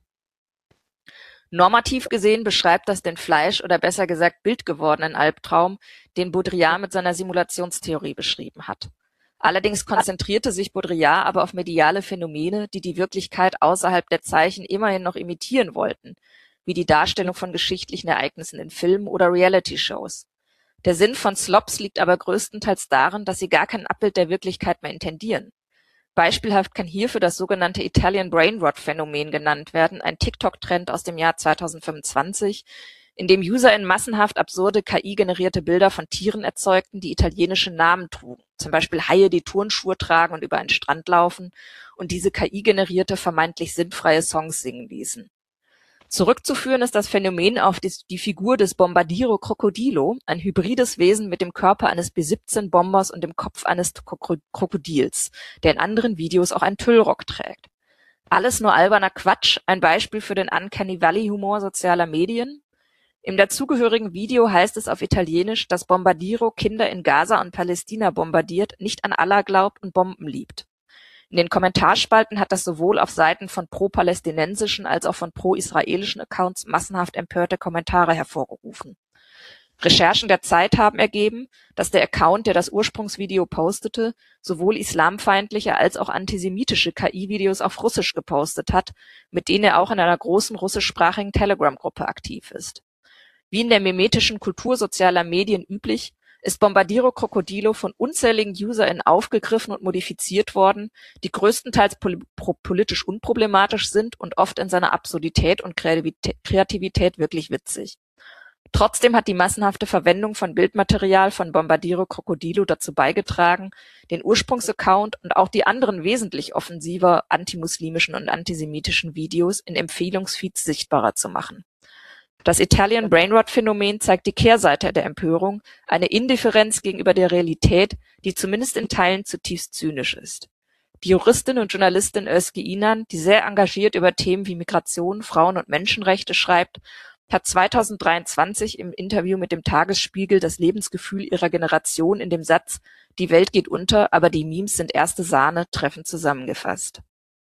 Normativ gesehen beschreibt das den Fleisch- oder besser gesagt bildgewordenen Albtraum, den Baudrillard mit seiner Simulationstheorie beschrieben hat. Allerdings konzentrierte sich Baudrillard aber auf mediale Phänomene, die die Wirklichkeit außerhalb der Zeichen immerhin noch imitieren wollten, wie die Darstellung von geschichtlichen Ereignissen in Filmen oder Reality-Shows. Der Sinn von Slops liegt aber größtenteils darin, dass sie gar kein Abbild der Wirklichkeit mehr intendieren. Beispielhaft kann hierfür das sogenannte Italian Brainrot-Phänomen genannt werden, ein TikTok-Trend aus dem Jahr zweitausendfünfundzwanzig, in dem UserInnen massenhaft absurde K I-generierte Bilder von Tieren erzeugten, die italienische Namen trugen, zum Beispiel Haie, die Turnschuhe tragen und über einen Strand laufen und diese K I-generierte, vermeintlich sinnfreie Songs singen ließen. Zurückzuführen ist das Phänomen auf die, die Figur des Bombardiro Crocodilo, ein hybrides Wesen mit dem Körper eines B siebzehn Bombers und dem Kopf eines Krokodils, der in anderen Videos auch einen Tüllrock trägt. Alles nur alberner Quatsch, ein Beispiel für den Uncanny Valley-Humor sozialer Medien. Im dazugehörigen Video heißt es auf Italienisch, dass Bombardiro Kinder in Gaza und Palästina bombardiert, nicht an Allah glaubt und Bomben liebt. In den Kommentarspalten hat das sowohl auf Seiten von pro-palästinensischen als auch von pro-israelischen Accounts massenhaft empörte Kommentare hervorgerufen. Recherchen der Zeit haben ergeben, dass der Account, der das Ursprungsvideo postete, sowohl islamfeindliche als auch antisemitische K I-Videos auf Russisch gepostet hat, mit denen er auch in einer großen russischsprachigen Telegram-Gruppe aktiv ist. Wie in der mimetischen Kultur sozialer Medien üblich, ist Bombardiro Crocodilo von unzähligen UserInnen aufgegriffen und modifiziert worden, die größtenteils pol- politisch unproblematisch sind und oft in seiner Absurdität und Kreativität wirklich witzig. Trotzdem hat die massenhafte Verwendung von Bildmaterial von Bombardiro Crocodilo dazu beigetragen, den Ursprungsaccount und auch die anderen wesentlich offensiver antimuslimischen und antisemitischen Videos in Empfehlungsfeeds sichtbarer zu machen. Das Italian Brainrot-Phänomen zeigt die Kehrseite der Empörung, eine Indifferenz gegenüber der Realität, die zumindest in Teilen zutiefst zynisch ist. Die Juristin und Journalistin Özge Inan, die sehr engagiert über Themen wie Migration, Frauen- und Menschenrechte schreibt, hat zweitausenddreiundzwanzig im Interview mit dem Tagesspiegel das Lebensgefühl ihrer Generation in dem Satz „Die Welt geht unter, aber die Memes sind erste Sahne" treffend zusammengefasst.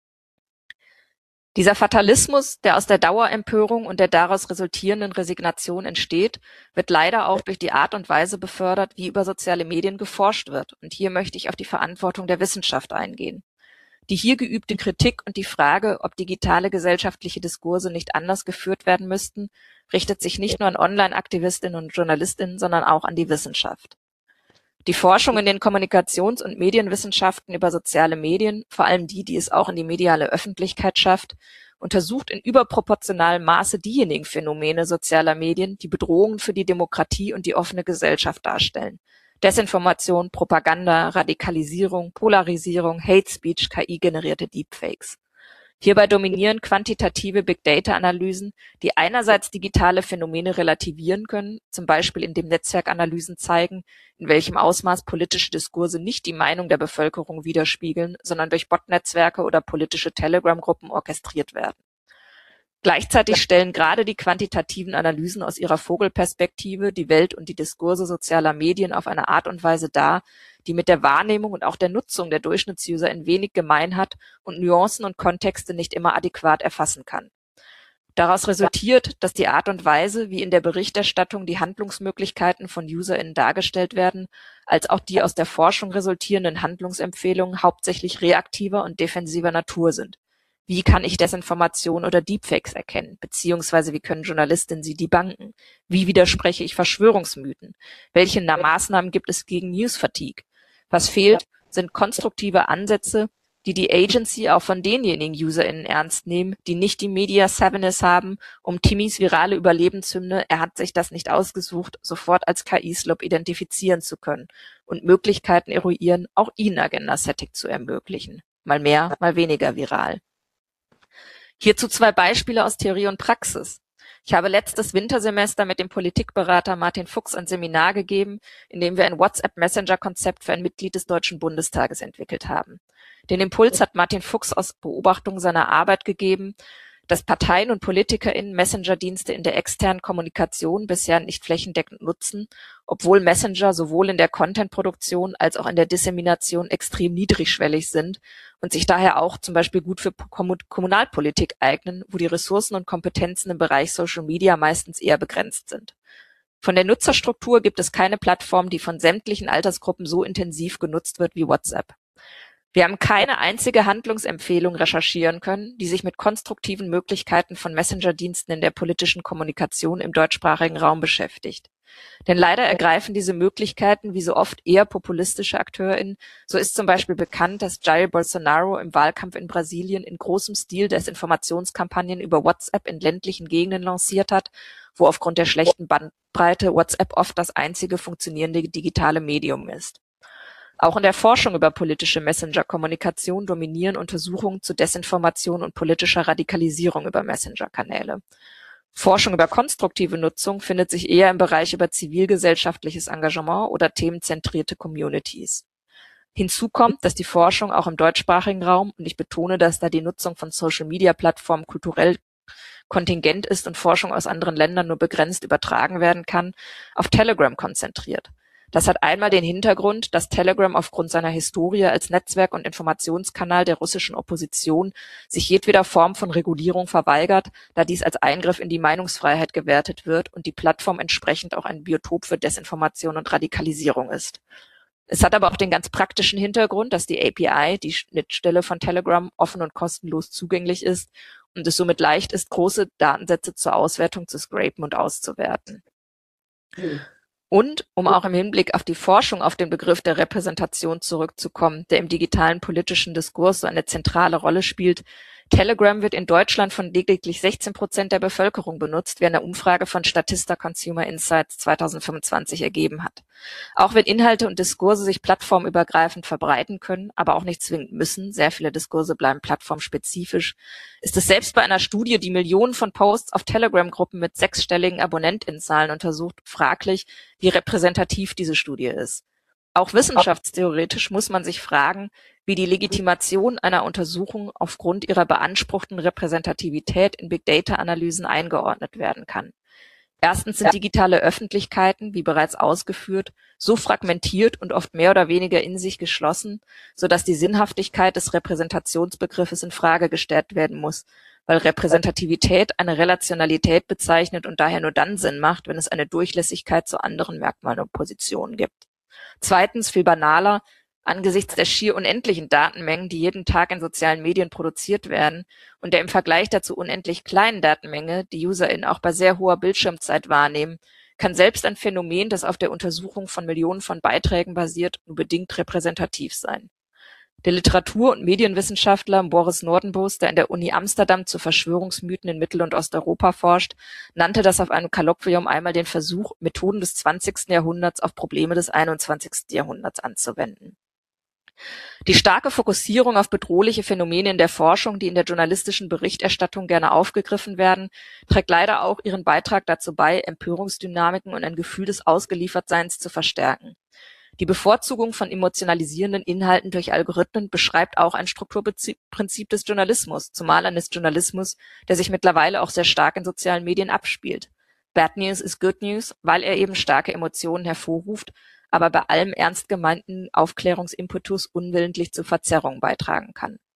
Dieser Fatalismus, der aus der Dauerempörung und der daraus resultierenden Resignation entsteht, wird leider auch durch die Art und Weise befördert, wie über soziale Medien geforscht wird. Und hier möchte ich auf die Verantwortung der Wissenschaft eingehen. Die hier geübte Kritik und die Frage, ob digitale gesellschaftliche Diskurse nicht anders geführt werden müssten, richtet sich nicht nur an Online-Aktivistinnen und Journalistinnen, sondern auch an die Wissenschaft. Die Forschung in den Kommunikations- und Medienwissenschaften über soziale Medien, vor allem die, die es auch in die mediale Öffentlichkeit schafft, untersucht in überproportionalem Maße diejenigen Phänomene sozialer Medien, die Bedrohungen für die Demokratie und die offene Gesellschaft darstellen. Desinformation, Propaganda, Radikalisierung, Polarisierung, Hate Speech, K I-generierte Deepfakes. Hierbei dominieren quantitative Big-Data-Analysen, die einerseits digitale Phänomene relativieren können, zum Beispiel indem Netzwerkanalysen zeigen, in welchem Ausmaß politische Diskurse nicht die Meinung der Bevölkerung widerspiegeln, sondern durch Bot-Netzwerke oder politische Telegram-Gruppen orchestriert werden. Gleichzeitig stellen gerade die quantitativen Analysen aus ihrer Vogelperspektive die Welt und die Diskurse sozialer Medien auf eine Art und Weise dar, die mit der Wahrnehmung und auch der Nutzung der Durchschnittsuser in wenig gemein hat und Nuancen und Kontexte nicht immer adäquat erfassen kann. Daraus resultiert, dass die Art und Weise, wie in der Berichterstattung die Handlungsmöglichkeiten von UserInnen dargestellt werden, als auch die aus der Forschung resultierenden Handlungsempfehlungen hauptsächlich reaktiver und defensiver Natur sind. Wie kann ich Desinformation oder Deepfakes erkennen? Beziehungsweise wie können Journalistinnen sie debunken? Wie widerspreche ich Verschwörungsmythen? Welche Maßnahmen gibt es gegen News-Fatigue? Was fehlt, sind konstruktive Ansätze, die die Agency auch von denjenigen UserInnen ernst nehmen, die nicht die Media Savviness haben, um Timmys virale Überlebenshymne „Er hat sich das nicht ausgesucht" sofort als K I-Slop identifizieren zu können und Möglichkeiten eruieren, auch ihnen Agenda-Setting zu ermöglichen. Mal mehr, mal weniger viral. Hierzu zwei Beispiele aus Theorie und Praxis. Ich habe letztes Wintersemester mit dem Politikberater Martin Fuchs ein Seminar gegeben, in dem wir ein WhatsApp-Messenger-Konzept für ein Mitglied des Deutschen Bundestages entwickelt haben. Den Impuls hat Martin Fuchs aus Beobachtung seiner Arbeit gegeben, dass Parteien und PolitikerInnen Messenger-Dienste in der externen Kommunikation bisher nicht flächendeckend nutzen, obwohl Messenger sowohl in der Content-Produktion als auch in der Dissemination extrem niedrigschwellig sind und sich daher auch zum Beispiel gut für Kommunalpolitik eignen, wo die Ressourcen und Kompetenzen im Bereich Social Media meistens eher begrenzt sind. Von der Nutzerstruktur gibt es keine Plattform, die von sämtlichen Altersgruppen so intensiv genutzt wird wie WhatsApp. Wir haben keine einzige Handlungsempfehlung recherchieren können, die sich mit konstruktiven Möglichkeiten von Messenger-Diensten in der politischen Kommunikation im deutschsprachigen Raum beschäftigt. Denn leider ergreifen diese Möglichkeiten wie so oft eher populistische AkteurInnen. So ist zum Beispiel bekannt, dass Jair Bolsonaro im Wahlkampf in Brasilien in großem Stil Desinformationskampagnen über WhatsApp in ländlichen Gegenden lanciert hat, wo aufgrund der schlechten Bandbreite WhatsApp oft das einzige funktionierende digitale Medium ist. Auch in der Forschung über politische Messenger-Kommunikation dominieren Untersuchungen zu Desinformation und politischer Radikalisierung über Messenger-Kanäle. Forschung über konstruktive Nutzung findet sich eher im Bereich über zivilgesellschaftliches Engagement oder themenzentrierte Communities. Hinzu kommt, dass die Forschung auch im deutschsprachigen Raum, und ich betone, dass da die Nutzung von Social-Media-Plattformen kulturell kontingent ist und Forschung aus anderen Ländern nur begrenzt übertragen werden kann, auf Telegram konzentriert. Das hat einmal den Hintergrund, dass Telegram aufgrund seiner Historie als Netzwerk und Informationskanal der russischen Opposition sich jedweder Form von Regulierung verweigert, da dies als Eingriff in die Meinungsfreiheit gewertet wird und die Plattform entsprechend auch ein Biotop für Desinformation und Radikalisierung ist. Es hat aber auch den ganz praktischen Hintergrund, dass die A P I, die Schnittstelle von Telegram, offen und kostenlos zugänglich ist und es somit leicht ist, große Datensätze zur Auswertung zu scrapen und auszuwerten. Mhm. Und, um auch im Hinblick auf die Forschung auf den Begriff der Repräsentation zurückzukommen, der im digitalen politischen Diskurs so eine zentrale Rolle spielt, Telegram wird in Deutschland von lediglich sechzehn Prozent der Bevölkerung benutzt, wie eine Umfrage von Statista Consumer Insights zweitausendfünfundzwanzig ergeben hat. Auch wenn Inhalte und Diskurse sich plattformübergreifend verbreiten können, aber auch nicht zwingend müssen, sehr viele Diskurse bleiben plattformspezifisch, ist es selbst bei einer Studie, die Millionen von Posts auf Telegram-Gruppen mit sechsstelligen AbonnentInnenzahlen untersucht, fraglich, wie repräsentativ diese Studie ist. Auch wissenschaftstheoretisch muss man sich fragen, wie die Legitimation einer Untersuchung aufgrund ihrer beanspruchten Repräsentativität in Big-Data-Analysen eingeordnet werden kann. Erstens sind digitale Öffentlichkeiten, wie bereits ausgeführt, so fragmentiert und oft mehr oder weniger in sich geschlossen, sodass die Sinnhaftigkeit des Repräsentationsbegriffes in Frage gestellt werden muss, weil Repräsentativität eine Relationalität bezeichnet und daher nur dann Sinn macht, wenn es eine Durchlässigkeit zu anderen Merkmalen und Positionen gibt. Zweitens, viel banaler, angesichts der schier unendlichen Datenmengen, die jeden Tag in sozialen Medien produziert werden und der im Vergleich dazu unendlich kleinen Datenmenge, die UserInnen auch bei sehr hoher Bildschirmzeit wahrnehmen, kann selbst ein Phänomen, das auf der Untersuchung von Millionen von Beiträgen basiert, nur bedingt repräsentativ sein. Der Literatur- und Medienwissenschaftler Boris Nordenbos, der an der Uni Amsterdam zu Verschwörungsmythen in Mittel- und Osteuropa forscht, nannte das auf einem Kolloquium einmal den Versuch, Methoden des zwanzigsten Jahrhunderts auf Probleme des einundzwanzigsten Jahrhunderts anzuwenden. Die starke Fokussierung auf bedrohliche Phänomene in der Forschung, die in der journalistischen Berichterstattung gerne aufgegriffen werden, trägt leider auch ihren Beitrag dazu bei, Empörungsdynamiken und ein Gefühl des Ausgeliefertseins zu verstärken. Die Bevorzugung von emotionalisierenden Inhalten durch Algorithmen beschreibt auch ein Strukturprinzip des Journalismus, zumal eines Journalismus, der sich mittlerweile auch sehr stark in sozialen Medien abspielt. Bad News is Good News, weil er eben starke Emotionen hervorruft, aber bei allem ernst gemeinten Aufklärungsimpetus unwillentlich zur Verzerrung beitragen kann.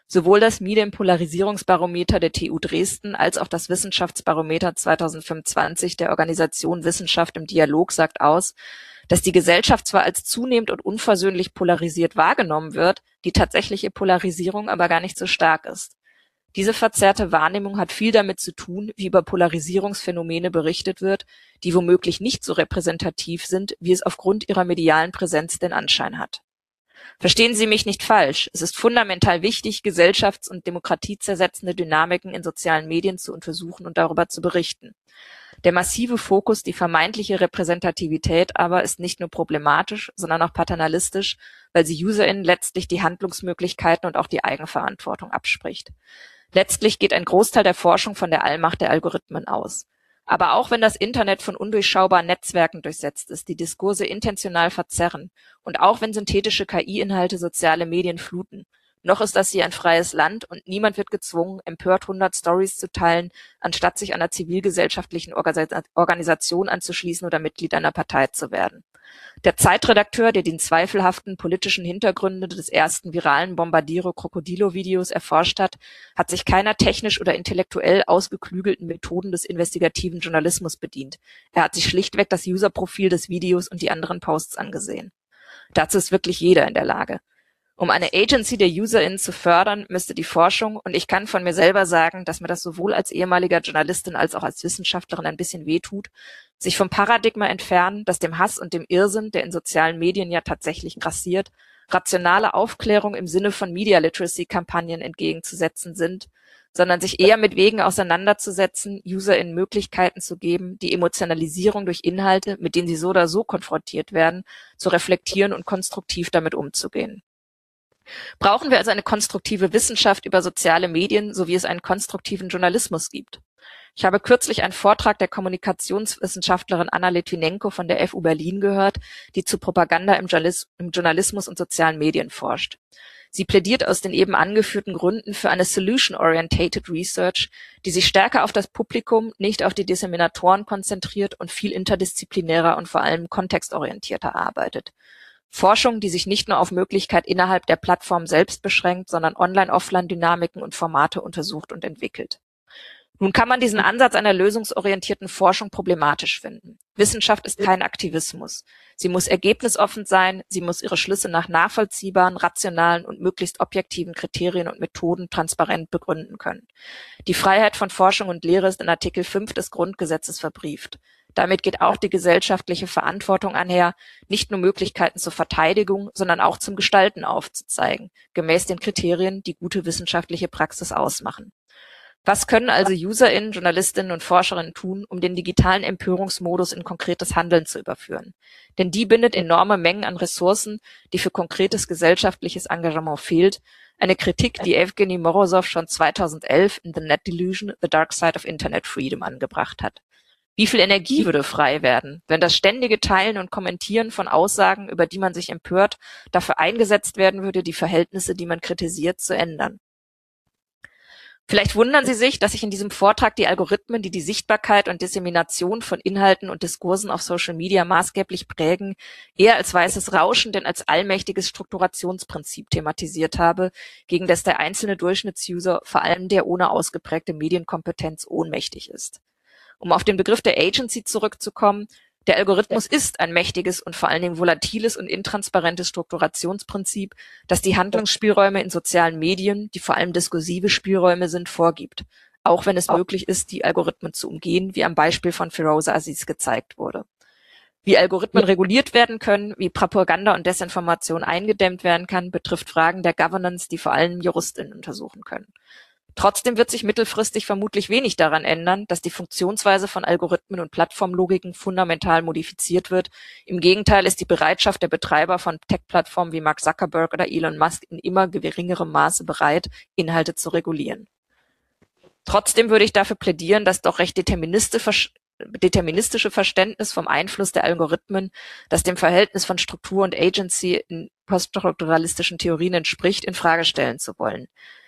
Sowohl das Medienpolarisierungsbarometer der T U Dresden als auch das Wissenschaftsbarometer zweitausendfünfundzwanzig der Organisation Wissenschaft im Dialog sagt aus, dass die Gesellschaft zwar als zunehmend und unversöhnlich polarisiert wahrgenommen wird, die tatsächliche Polarisierung aber gar nicht so stark ist. Diese verzerrte Wahrnehmung hat viel damit zu tun, wie über Polarisierungsphänomene berichtet wird, die womöglich nicht so repräsentativ sind, wie es aufgrund ihrer medialen Präsenz den Anschein hat. Verstehen Sie mich nicht falsch, es ist fundamental wichtig, gesellschafts- und demokratiezersetzende Dynamiken in sozialen Medien zu untersuchen und darüber zu berichten. Der massive Fokus, die vermeintliche Repräsentativität aber ist nicht nur problematisch, sondern auch paternalistisch, weil sie UserInnen letztlich die Handlungsmöglichkeiten und auch die Eigenverantwortung abspricht. Letztlich geht ein Großteil der Forschung von der Allmacht der Algorithmen aus. Aber auch wenn das Internet von undurchschaubaren Netzwerken durchsetzt ist, die Diskurse intentional verzerren, und auch wenn synthetische K I-Inhalte soziale Medien fluten, noch ist das hier ein freies Land und niemand wird gezwungen, empört hundert Stories zu teilen, anstatt sich einer zivilgesellschaftlichen Organisation anzuschließen oder Mitglied einer Partei zu werden. Der Zeitredakteur, der die zweifelhaften politischen Hintergründe des ersten viralen Bombardiro-Krokodilo-Videos erforscht hat, hat sich keiner technisch oder intellektuell ausgeklügelten Methoden des investigativen Journalismus bedient. Er hat sich schlichtweg das Userprofil des Videos und die anderen Posts angesehen. Dazu ist wirklich jeder in der Lage. Um eine Agency der UserInnen zu fördern, müsste die Forschung, und ich kann von mir selber sagen, dass mir das sowohl als ehemaliger Journalistin als auch als Wissenschaftlerin ein bisschen wehtut, sich vom Paradigma entfernen, dass dem Hass und dem Irrsinn, der in sozialen Medien ja tatsächlich grassiert, rationale Aufklärung im Sinne von Media Literacy-Kampagnen entgegenzusetzen sind, sondern sich eher mit Wegen auseinanderzusetzen, UserInnen Möglichkeiten zu geben, die Emotionalisierung durch Inhalte, mit denen sie so oder so konfrontiert werden, zu reflektieren und konstruktiv damit umzugehen. Brauchen wir also eine konstruktive Wissenschaft über soziale Medien, so wie es einen konstruktiven Journalismus gibt? Ich habe kürzlich einen Vortrag der Kommunikationswissenschaftlerin Anna Litvinenko von der F U Berlin gehört, die zu Propaganda im Journalismus und sozialen Medien forscht. Sie plädiert aus den eben angeführten Gründen für eine Solution-Orientated Research, die sich stärker auf das Publikum, nicht auf die Disseminatoren konzentriert und viel interdisziplinärer und vor allem kontextorientierter arbeitet. Forschung, die sich nicht nur auf Möglichkeit innerhalb der Plattform selbst beschränkt, sondern Online-Offline-Dynamiken und Formate untersucht und entwickelt. Nun kann man diesen Ansatz einer lösungsorientierten Forschung problematisch finden. Wissenschaft ist kein Aktivismus. Sie muss ergebnisoffen sein, sie muss ihre Schlüsse nach nachvollziehbaren, rationalen und möglichst objektiven Kriterien und Methoden transparent begründen können. Die Freiheit von Forschung und Lehre ist in Artikel fünf des Grundgesetzes verbrieft. Damit geht auch die gesellschaftliche Verantwortung einher, nicht nur Möglichkeiten zur Verteidigung, sondern auch zum Gestalten aufzuzeigen, gemäß den Kriterien, die gute wissenschaftliche Praxis ausmachen. Was können also UserInnen, Journalistinnen und Forscherinnen tun, um den digitalen Empörungsmodus in konkretes Handeln zu überführen? Denn die bindet enorme Mengen an Ressourcen, die für konkretes gesellschaftliches Engagement fehlt. Eine Kritik, die Evgeny Morozov schon zweitausendelf in The Net Delusion, The Dark Side of Internet Freedom angebracht hat. Wie viel Energie würde frei werden, wenn das ständige Teilen und Kommentieren von Aussagen, über die man sich empört, dafür eingesetzt werden würde, die Verhältnisse, die man kritisiert, zu ändern? Vielleicht wundern Sie sich, dass ich in diesem Vortrag die Algorithmen, die die Sichtbarkeit und Dissemination von Inhalten und Diskursen auf Social Media maßgeblich prägen, eher als weißes Rauschen denn als allmächtiges Strukturationsprinzip thematisiert habe, gegen das der einzelne Durchschnittsuser, vor allem der ohne ausgeprägte Medienkompetenz, ohnmächtig ist. Um auf den Begriff der Agency zurückzukommen, der Algorithmus ist ein mächtiges und vor allen Dingen volatiles und intransparentes Strukturationsprinzip, das die Handlungsspielräume in sozialen Medien, die vor allem diskursive Spielräume sind, vorgibt, auch wenn es möglich ist, die Algorithmen zu umgehen, wie am Beispiel von Firoze Aziz gezeigt wurde. Wie Algorithmen reguliert werden können, wie Propaganda und Desinformation eingedämmt werden kann, betrifft Fragen der Governance, die vor allem JuristInnen untersuchen können. Trotzdem wird sich mittelfristig vermutlich wenig daran ändern, dass die Funktionsweise von Algorithmen und Plattformlogiken fundamental modifiziert wird. Im Gegenteil ist die Bereitschaft der Betreiber von Tech-Plattformen wie Mark Zuckerberg oder Elon Musk in immer geringerem Maße bereit, Inhalte zu regulieren. Trotzdem würde ich dafür plädieren, das doch recht deterministische Verständnis vom Einfluss der Algorithmen, das dem Verhältnis von Struktur und Agency in poststrukturalistischen Theorien entspricht, in Frage stellen zu wollen.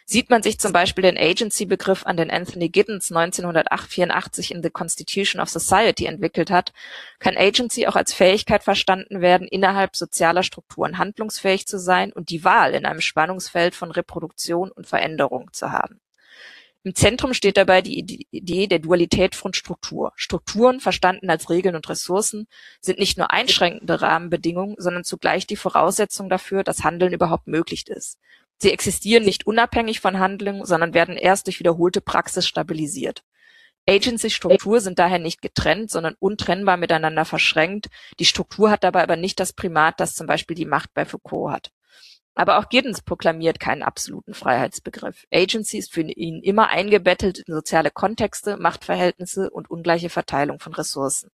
Sieht man sich zum Beispiel den Agency-Begriff an, den Anthony Giddens neunzehnhundertvierundachtzig in The Constitution of Society entwickelt hat, kann Agency auch als Fähigkeit verstanden werden, innerhalb sozialer Strukturen handlungsfähig zu sein und die Wahl in einem Spannungsfeld von Reproduktion und Veränderung zu haben. Im Zentrum steht dabei die Idee der Dualität von Struktur. Strukturen, verstanden als Regeln und Ressourcen, sind nicht nur einschränkende Rahmenbedingungen, sondern zugleich die Voraussetzung dafür, dass Handeln überhaupt möglich ist. Sie existieren nicht unabhängig von Handlungen, sondern werden erst durch wiederholte Praxis stabilisiert. Agency-Struktur sind daher nicht getrennt, sondern untrennbar miteinander verschränkt. Die Struktur hat dabei aber nicht das Primat, das zum Beispiel die Macht bei Foucault hat. Aber auch Giddens proklamiert keinen absoluten Freiheitsbegriff. Agency ist für ihn immer eingebettet in soziale Kontexte, Machtverhältnisse und ungleiche Verteilung von Ressourcen.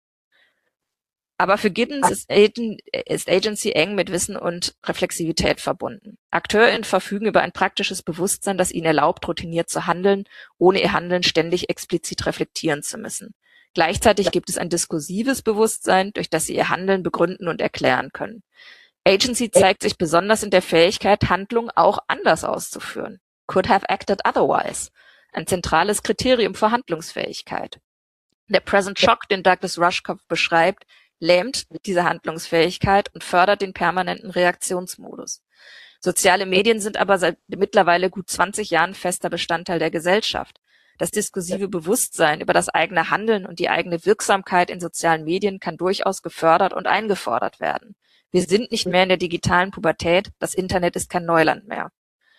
Aber für Giddens ist, Agen, ist Agency eng mit Wissen und Reflexivität verbunden. AkteurInnen verfügen über ein praktisches Bewusstsein, das ihnen erlaubt, routiniert zu handeln, ohne ihr Handeln ständig explizit reflektieren zu müssen. Gleichzeitig gibt es ein diskursives Bewusstsein, durch das sie ihr Handeln begründen und erklären können. Agency zeigt sich besonders in der Fähigkeit, Handlungen auch anders auszuführen. Could have acted otherwise. Ein zentrales Kriterium für Handlungsfähigkeit. Der Present Shock, den Douglas Rushkoff beschreibt, lähmt diese Handlungsfähigkeit und fördert den permanenten Reaktionsmodus. Soziale Medien sind aber seit mittlerweile gut zwanzig Jahren fester Bestandteil der Gesellschaft. Das diskursive Bewusstsein über das eigene Handeln und die eigene Wirksamkeit in sozialen Medien kann durchaus gefördert und eingefordert werden. Wir sind nicht mehr in der digitalen Pubertät, das Internet ist kein Neuland mehr.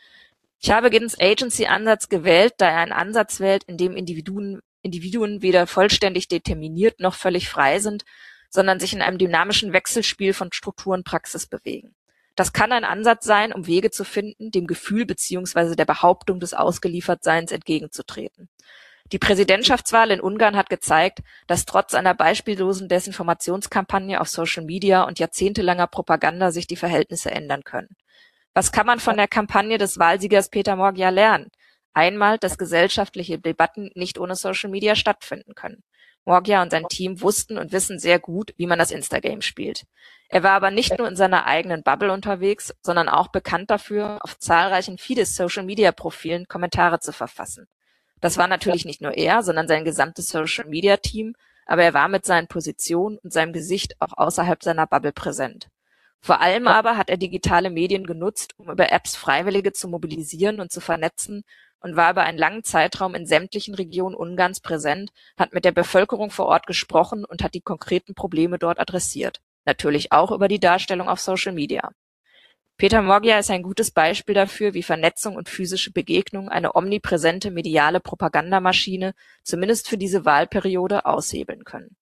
Ich habe Giddens Agency-Ansatz gewählt, da er einen Ansatz wählt, in dem Individuen, Individuen weder vollständig determiniert noch völlig frei sind, sondern sich in einem dynamischen Wechselspiel von Struktur und Praxis bewegen. Das kann ein Ansatz sein, um Wege zu finden, dem Gefühl bzw. der Behauptung des Ausgeliefertseins entgegenzutreten. Die Präsidentschaftswahl in Ungarn hat gezeigt, dass trotz einer beispiellosen Desinformationskampagne auf Social Media und jahrzehntelanger Propaganda sich die Verhältnisse ändern können. Was kann man von der Kampagne des Wahlsiegers Peter Magyar lernen? Einmal, dass gesellschaftliche Debatten nicht ohne Social Media stattfinden können. Magyar und sein Team wussten und wissen sehr gut, wie man das Instagame spielt. Er war aber nicht nur in seiner eigenen Bubble unterwegs, sondern auch bekannt dafür, auf zahlreichen Fidesz-Social-Media-Profilen Kommentare zu verfassen. Das war natürlich nicht nur er, sondern sein gesamtes Social-Media-Team, aber er war mit seinen Positionen und seinem Gesicht auch außerhalb seiner Bubble präsent. Vor allem aber hat er digitale Medien genutzt, um über Apps Freiwillige zu mobilisieren und zu vernetzen und war über einen langen Zeitraum in sämtlichen Regionen Ungarns präsent, hat mit der Bevölkerung vor Ort gesprochen und hat die konkreten Probleme dort adressiert. Natürlich auch über die Darstellung auf Social Media. Peter Magyar ist ein gutes Beispiel dafür, wie Vernetzung und physische Begegnung eine omnipräsente mediale Propagandamaschine, zumindest für diese Wahlperiode, aushebeln können.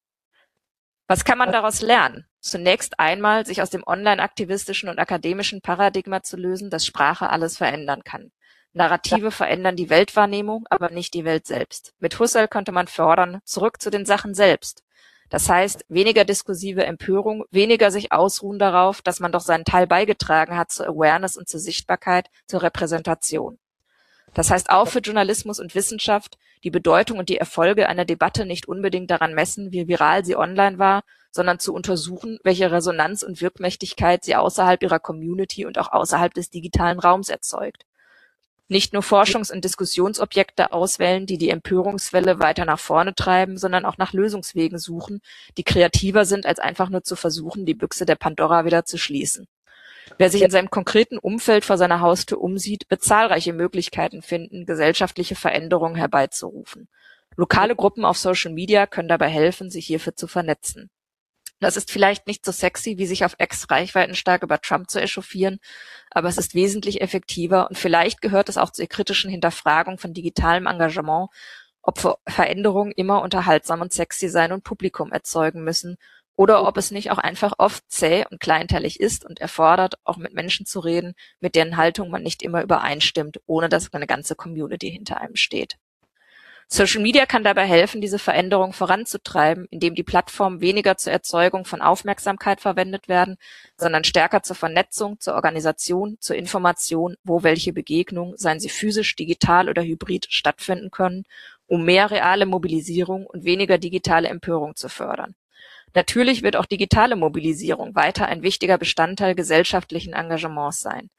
Was kann man daraus lernen? Zunächst einmal, sich aus dem online-aktivistischen und akademischen Paradigma zu lösen, dass Sprache alles verändern kann. Narrative verändern die Weltwahrnehmung, aber nicht die Welt selbst. Mit Husserl konnte man fordern, zurück zu den Sachen selbst. Das heißt, weniger diskursive Empörung, weniger sich ausruhen darauf, dass man doch seinen Teil beigetragen hat zur Awareness und zur Sichtbarkeit, zur Repräsentation. Das heißt auch für Journalismus und Wissenschaft, die Bedeutung und die Erfolge einer Debatte nicht unbedingt daran messen, wie viral sie online war, sondern zu untersuchen, welche Resonanz und Wirkmächtigkeit sie außerhalb ihrer Community und auch außerhalb des digitalen Raums erzeugt. Nicht nur Forschungs- und Diskussionsobjekte auswählen, die die Empörungswelle weiter nach vorne treiben, sondern auch nach Lösungswegen suchen, die kreativer sind, als einfach nur zu versuchen, die Büchse der Pandora wieder zu schließen. Wer sich in seinem konkreten Umfeld vor seiner Haustür umsieht, wird zahlreiche Möglichkeiten finden, gesellschaftliche Veränderungen herbeizurufen. Lokale Gruppen auf Social Media können dabei helfen, sich hierfür zu vernetzen. Das ist vielleicht nicht so sexy, wie sich auf X reichweitenstark über Trump zu echauffieren, aber es ist wesentlich effektiver und vielleicht gehört es auch zur kritischen Hinterfragung von digitalem Engagement, ob Veränderungen immer unterhaltsam und sexy sein und Publikum erzeugen müssen oder ob es nicht auch einfach oft zäh und kleinteilig ist und erfordert, auch mit Menschen zu reden, mit deren Haltung man nicht immer übereinstimmt, ohne dass eine ganze Community hinter einem steht. Social Media kann dabei helfen, diese Veränderung voranzutreiben, indem die Plattformen weniger zur Erzeugung von Aufmerksamkeit verwendet werden, sondern stärker zur Vernetzung, zur Organisation, zur Information, wo welche Begegnungen, seien sie physisch, digital oder hybrid, stattfinden können, um mehr reale Mobilisierung und weniger digitale Empörung zu fördern. Natürlich wird auch digitale Mobilisierung weiter ein wichtiger Bestandteil gesellschaftlichen Engagements sein.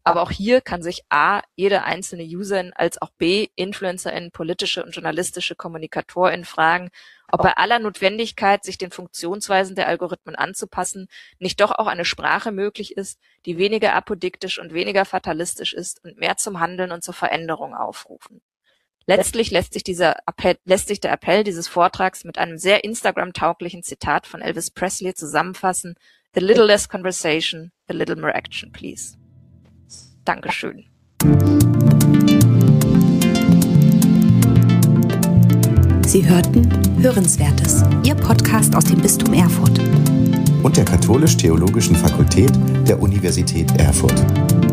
Aber auch hier kann sich A, jede einzelne Userin als auch B, Influencerin, politische und journalistische Kommunikatorin fragen, ob bei aller Notwendigkeit, sich den Funktionsweisen der Algorithmen anzupassen, nicht doch auch eine Sprache möglich ist, die weniger apodiktisch und weniger fatalistisch ist und mehr zum Handeln und zur Veränderung aufrufen. Letztlich lässt sich dieser Appell, lässt sich der Appell dieses Vortrags mit einem sehr Instagram-tauglichen Zitat von Elvis Presley zusammenfassen: A little less conversation, a little more action, please. Dankeschön. Sie hörten Hörenswertes, Ihr Podcast aus dem Bistum Erfurt und der Katholisch-Theologischen Fakultät der Universität Erfurt.